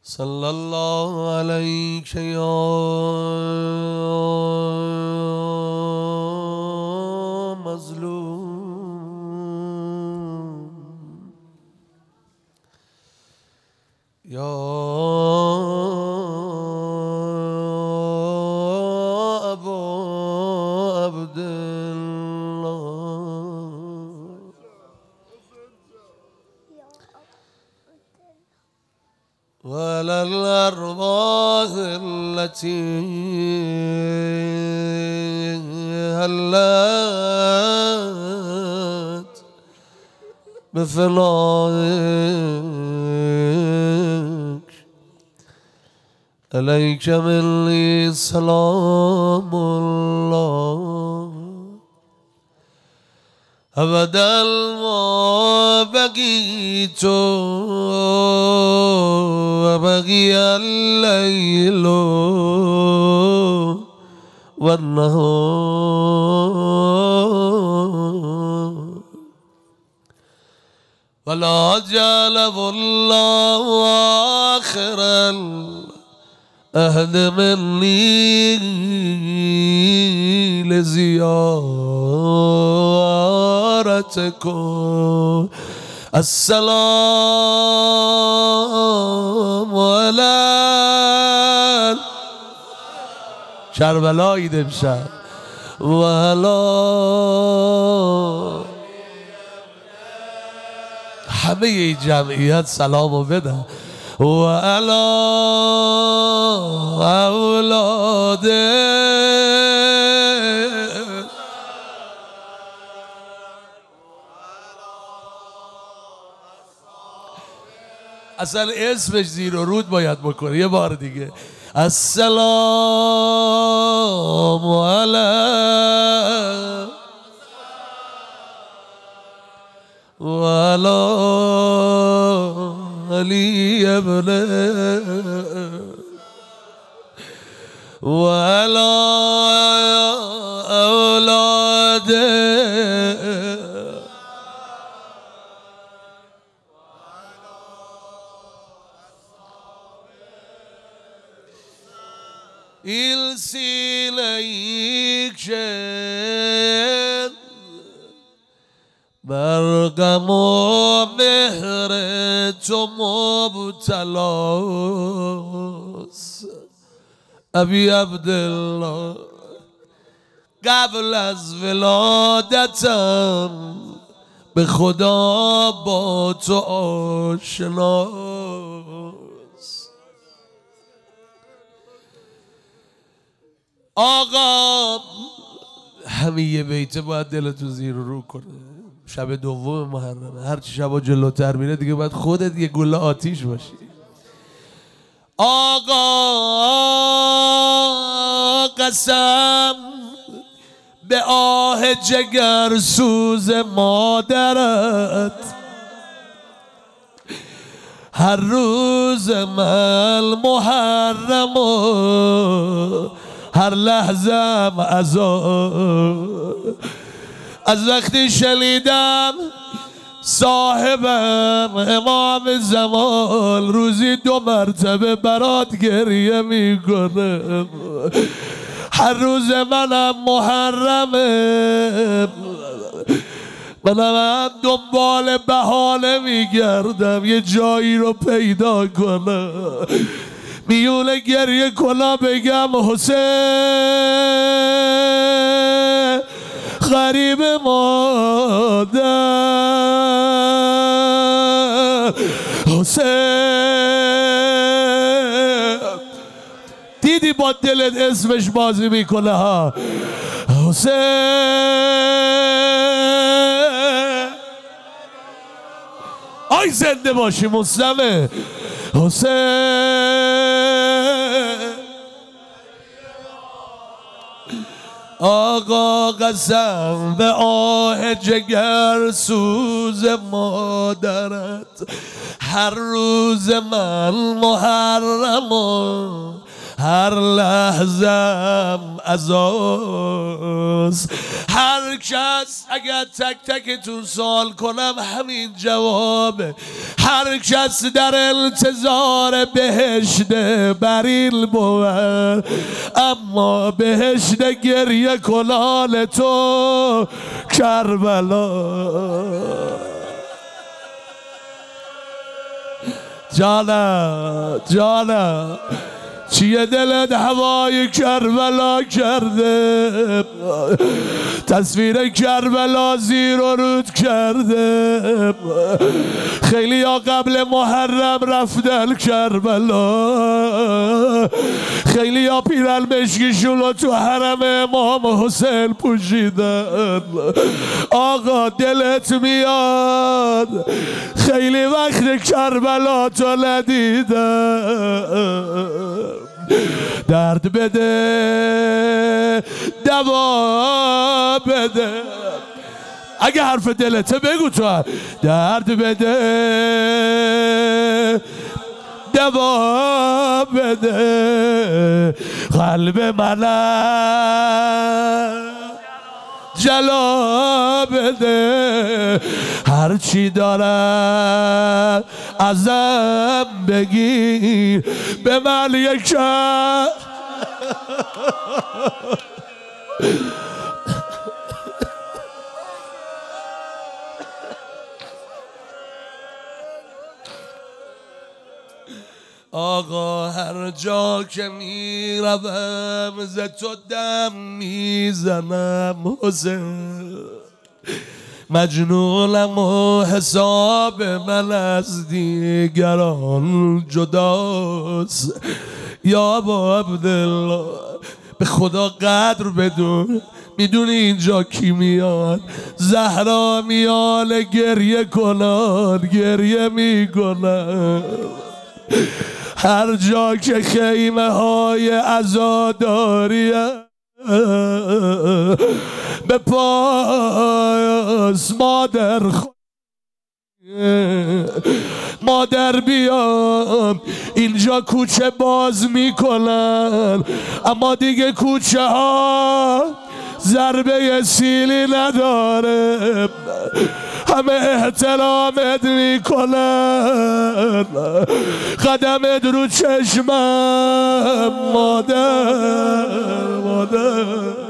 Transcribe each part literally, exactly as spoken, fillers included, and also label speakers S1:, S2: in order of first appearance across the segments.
S1: صلی الله علیک یا مظلوم یا ابا عبدالله وعلى الأرواح التي هلت بفنائك عليك مني سلام الله أبدا ما بقيت وبقي الليل والنهار ولا جعله الله آخر العهد مني لزيارتكم السلام على کربلایی امشب و علی همه این جمعیت سلامو بدن و علی اولاده اصلا اسمش زیر و رود باید بکنه. یه بار دیگه السلام علی و علی علی ابن و علی اولاده il sileikşen برقم و مهر تو مبتلاست ابی عبدالله قبل از ولادتم به خدا با تو آشناست. آقا همه یه بیته باید دلتون زیر و رو کنه. شب دوم محرمه، هرچی شبا جلوتر میره دیگه باید خودت یه گوله آتیش باشی. آقا قسم به آه جگر سوز مادرت هر روز من محرم و هر لحظم عذاب. از وقتی شنیدم صاحبم امام زمان روزی دو مرتبه برات گریه میکنه، هر روز منم محرمه، منم دنبال بهانه میگردم یه جایی رو پیدا کنم، میونه گریه کنا بگم حسین غریب مادر، حسین دیدی با دلت اسمش بازی میکنه ها، حسین آی زنده باشی مسلمه، حسین آقا قسم به آه جگر سوز مادرت هر روز من محرم و هر لحظم عزاست. هر کس اگر تک تکتون سوال کنم همین جوابه. هر کس در انتظار بهشت بریل بود، اما بهشت گریه کنان تو کربلا. جانم جانم چیه دلت هوای کربلا کرده؟ تصویر کربلا زیر و رود کرده. خیلی ها قبل محرم رفتن کربلا، خیلی ها پیرن مشکیشون رو تو حرم امام حسین پوشیدن. آقا دلت میاد خیلی وقت کربلا تو ندیدم. درد بده دوا بده، اگه حرف دلته بگو تو. درد بده دوا بده، قلب منم جلا بده. هرچی دارم ازم بگیر، به من یک آقا هر جا که میروم ز تو دم میزنم حسین. مجنونم و حساب من از دیگران جداست. یا با عبدالله به خدا قدر بدون، میدونی اینجا کی میاد؟ زهرا میان گریه کنان گریه میکنن. هر جا که خیمه های عزاداریه به پاس مادر مادر بیام. اینجا کوچه باز میکنن اما دیگه کوچه ها ضربه سیلی نداره. همه احترامت میکنن، قدمت رو چشمم مادر مادر.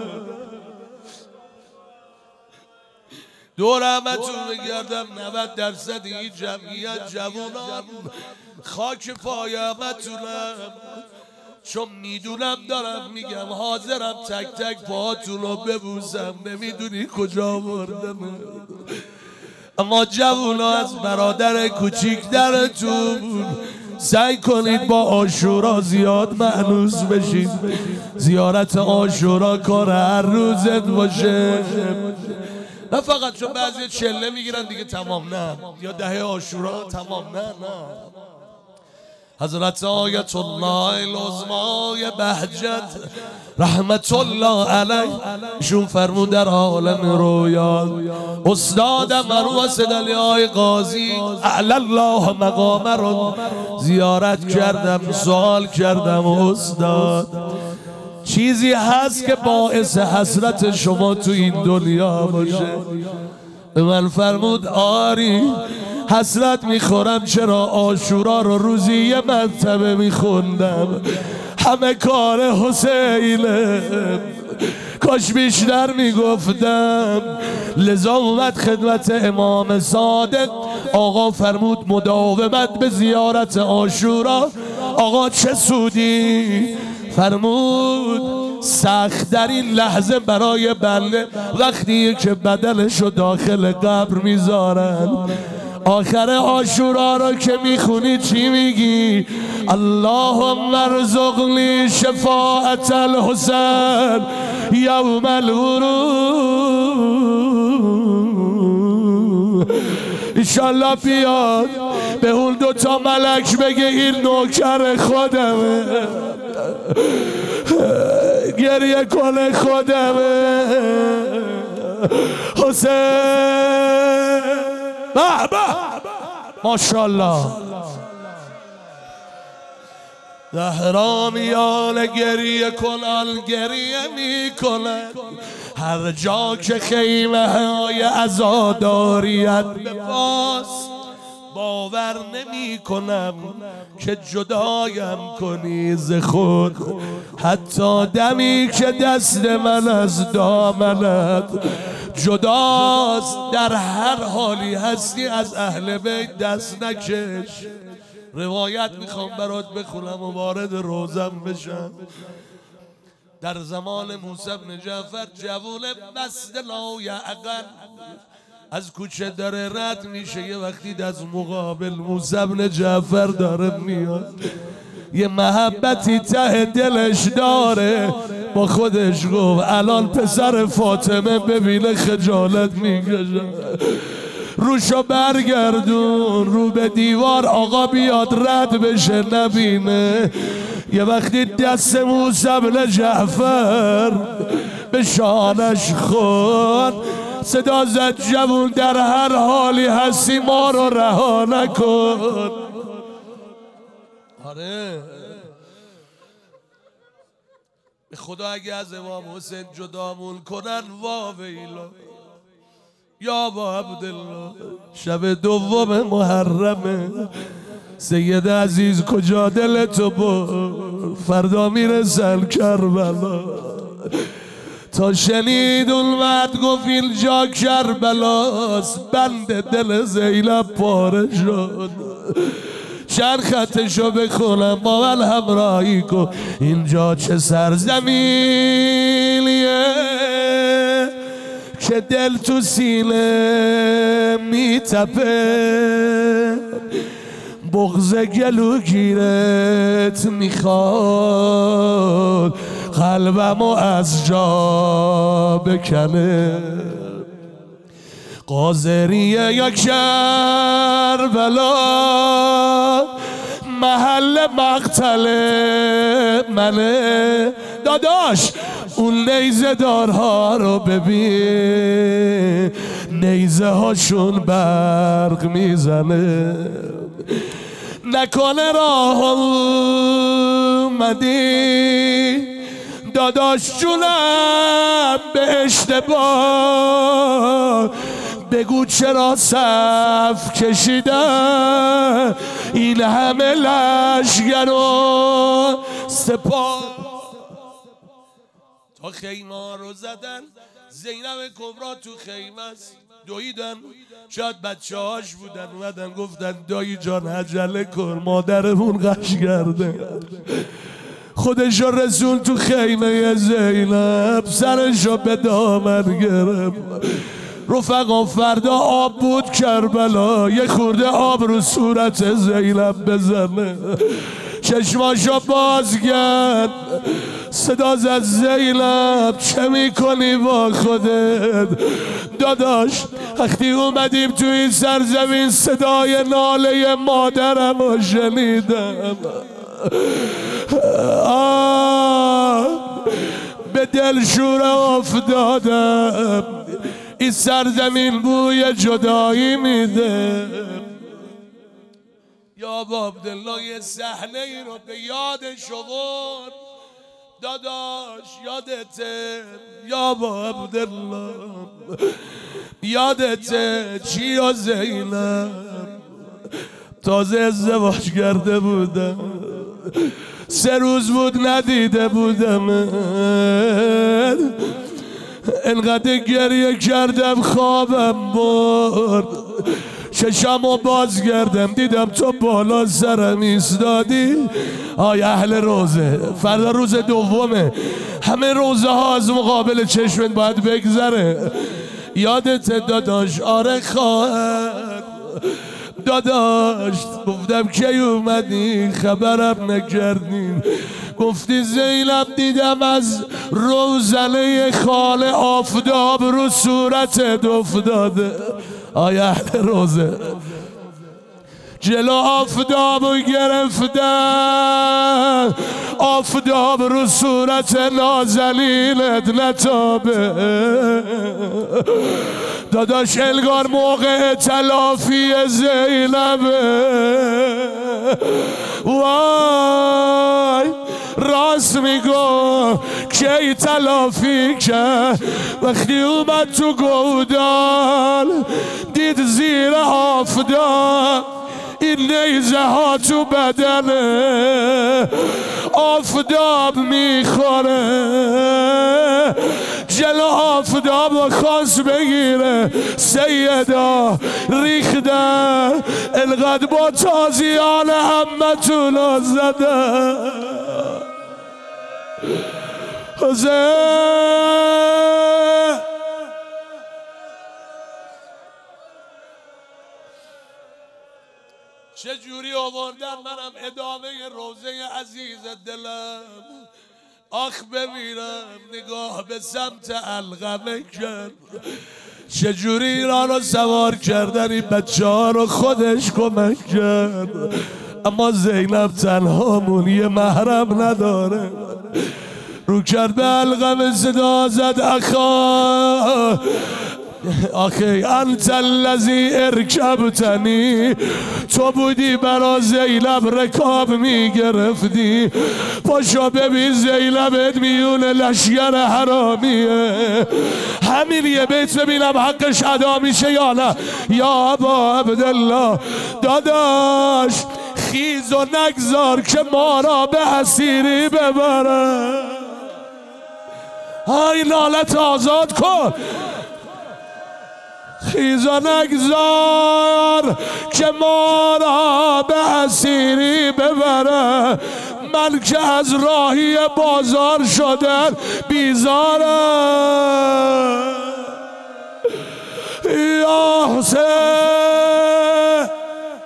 S1: دور همتون بگردم نود درصد این جمعیت جوانان خاک پای همتونم، چون میدونم دارم میگم حاضرم تک تک پاهاتون رو ببوسم. نمیدونی کجا بردم، اما جوونا از برادر کوچیک درتون سعی کنید با عاشورا زیاد مأنوس بشید. زیارت عاشورا کار هر روزت باشه، نه فقط چون بعضی چله میگیرن دیگه تمام، نه، یا دهه عاشورا تمام، نه نه. حضرت آیت الله العظمای بهجت رحمت الله علیه ایشون فرمود در عالم رویا، استادم مروس دلیای قاضی اعلی الله مقام رو زیارت کردم، سوال کردم استاد چیزی هست که باعث حسرت شما تو این دنیا باشه؟ به من فرمود آری، حسرت میخورم چرا عاشورا رو روزی یه مرتبه میخوندم. همه کار حسینه، کاش بیشتر میگفتم. لذا اومد خدمت امام صادق، آقا فرمود مداومت به زیارت عاشورا. آقا چه سودی؟ فرمود سخت در این لحظه برای بنده وقتی که بدنشو داخل قبر میذارن. آخر عاشورا رو که میخونی چی میگی؟ اللهم ارزقنی شفاعت الحسین یوم الورود. انشالله بیاد به اون دوتا ملک بگه این نوکر خودمه، گریه کنه خودمه. حسین به به ماشاءالله. زهرامیان گریه کنان گریه می کنن، هر جا که خیمه های عزاداریت بپاس. باور نمی کنم که جدایم کنی ز خود، حتی دمی که دست من از دامنت جداست. در هر حالی هستی از اهل بیت دست نکش. روایت میخوام برات بخونم و وارد روزم بشم. در زمان موسی بن جعفر جوون بست لایعقل از کوچه داره رد میشه، یه وقتی از مقابل موسی بن جعفر داره میاد، یه محبتی ته دلش داره، با خودش گفت الان پسر فاطمه ببینه خجالت میکشه، روشو برگردون رو به دیوار، آقا بیاد رد بشه نبینه. یه وقتی دست موسی بن جعفر به شانش خورد، صدا زد جوون در هر حالی هستی ما رو رها نکن. آره به خدا اگه از امام حسین جدامون کنن واویلا. یا با عبدالله شب دوم محرمه، سید عزیز کجا دلتو بر، فردا میرسن کربلا. تا شنید اومد گفت اینجا کربلاست، بند دل زینب پاره شد. چند خطشو بخونم با من همراهی کن. اینجا چه سرزمینیه که دل تو سینه میتپه، بغض گلوگیرت میخواد قلبمو از جا بکنه. قاضریه یا کربلا محل مقتل منه. داداش اون نیزه دارها رو ببین، نیزه هاشون برق میزنه. نکنه راه اومدی داداش جونم به اشتباه، بگو چرا صف کشیدن این همه لشگر و سپاه. تا خیمه رو زدن، زینب کبرا تو خیمه است، دویدن، شاید بچه هاش بودن اومدن گفتن دایی جان عجله کن مادرمون غش کرده. خودشو رسون تو خیمه زینب، سرشو به دامن گرفت. رفقا فردا آب بود کربلا، یه خورده آب رو صورت زینب بزنه. چشماشو باز کرد، صدا زد زینب چه میکنی با خودت؟ داداش وقتی اومدیم تو این سرزمین صدای ناله مادرم رو شنیدم، آه به دل شور افتادم، این سرزمین بوی جدایی میده. یا با عبدالله یه صحنه ای رو به یادش آورد، داداش یادته یا با عبدالله یادته چی یا زینب؟ تازه ازدواج کرده بودم، سه روز بود ندیده بودم، انقدر گریه کردم خوابم برد. چشمو باز کردم دیدم تو بالا سرم ایستادی. آی اهل روزه، فردا روز دومه، همه روزه ها از مقابل چشمت باید بگذره. یادت داداش؟ آره خواهر داداش، گفتم کی اومدی خبرم نکردین، گفتی زینب دیدم از روزنه خال آفتاب رو صورتت افتاده. آی اهل روزه، جلو آفتابو گرفتن، آفتاب رو صورت نازنینت نتابه. داداش انگار موقع تلافی زینبه. وای راست میگو کی تلافی کرد وقتی اومد تو گودال دید زیر آفتاب این نیزه ها تو بدنه آفتاب میخوره جلو آفتاب خواست بگیره سیدا ریخته القد با تازیان همه طولا زده حسین چجوری آوردن منم ادامه روزه عزیز دلم آخ ببینم نگاه به سمت علقمه کرد چجوری ایران رو سوار کردن این بچه ها رو خودش کمک کرد اما زینب تنها مونی محرم نداره رو کرد به علقمه صدا زد اخا آخی انت الذی ارکبتنی تو بودی برا زینب رکاب میگرفتی پاشا ببین زینبت میون لشگر حرامیه همین یه بیت ببینم حقش ادا میشه یا نه یا ابا عبدالله داداش خیز و نگذار که ما را به اسیری ببره های نالت آزاد کن خیز و نگذار که ما را به اسیری ببره من که از راهی بازار شدن بیزارم یا حسین